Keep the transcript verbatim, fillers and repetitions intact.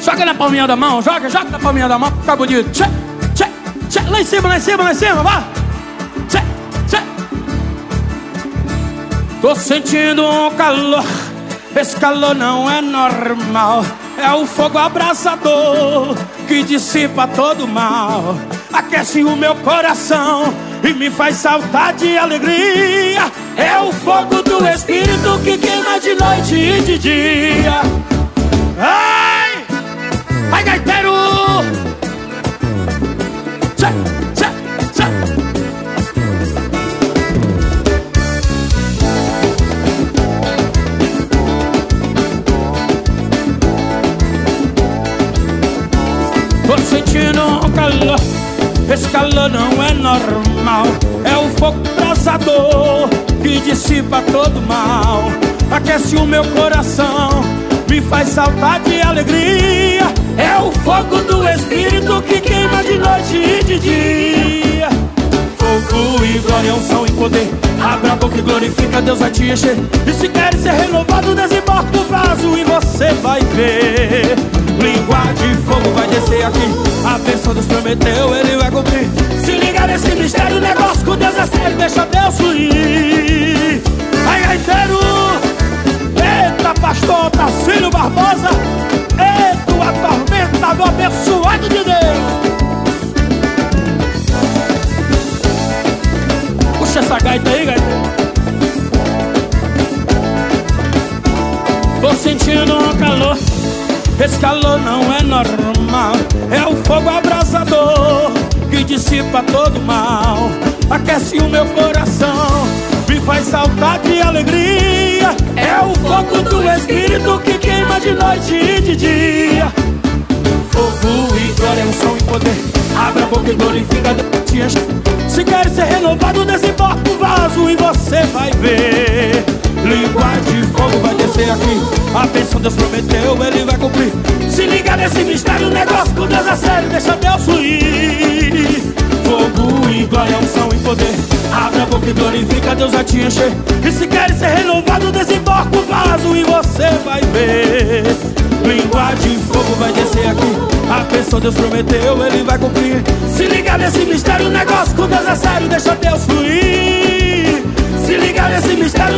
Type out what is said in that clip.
Joga na palminha da mão, joga, joga na palminha da mão, fica bonito. Tchê, tchê, tchê. Lá em cima, lá em cima, lá em cima, vai. Tchê, tchê. Tô sentindo um calor, esse calor não é normal. É o fogo abrasador que dissipa todo mal. Aquece o meu coração e me faz saltar de alegria. É o fogo do Espírito que queima de noite e de dia. Ai, ai, gaiteiro! Tchá, tchá, tchá. Tô sentindo um calor, esse calor não é normal. É o fogo abrasador que dissipa todo mal. Aquece o meu coração, me faz saltar de alegria. É o fogo do Espírito que queima de noite e de dia. Fogo e glória, unção e poder. Abra a boca e glorifica, Deus vai te encher. E se queres ser renovado, desembarca o vaso e você vai ver. Língua de fogo vai descer aqui. A bênção Deus prometeu, Ele vai cumprir. Se liga nesse mistério, o negócio com Deus é sério. Deixa Deus fluir. Ai, gaiteiro! Eita, pastor Tarcílio Barbosa! Eita, o atormentador abençoado de Deus! Puxa essa gaita aí, gaiteiro! Tô sentindo um calor, esse calor não é normal. É o fogo abrasador que dissipa todo mal. Aquece o meu coração, me faz saltar de alegria. É o fogo do Espírito que queima de noite e de dia. Fogo e glória, unção e poder. Abra a boca e glorifica, Deus te enche. Se quer ser renovado, desembarca o vaso e você vai ver. Língua de fogo vai descer aqui. A bênção Deus prometeu, Ele vai cumprir. Se liga nesse mistério, o negócio com Deus é sério. Deixa Deus fluir. Fogo e glória, unção e poder. Abra a boca e glorifica, Deus vai te encher. E se quer ser renovado, desembarca o vaso e você vai ver. Língua de fogo vai descer aqui. A bênção Deus prometeu, Ele vai cumprir. Se liga nesse mistério, o negócio com Deus é sério. Deixa Deus fluir. Se liga nesse mistério,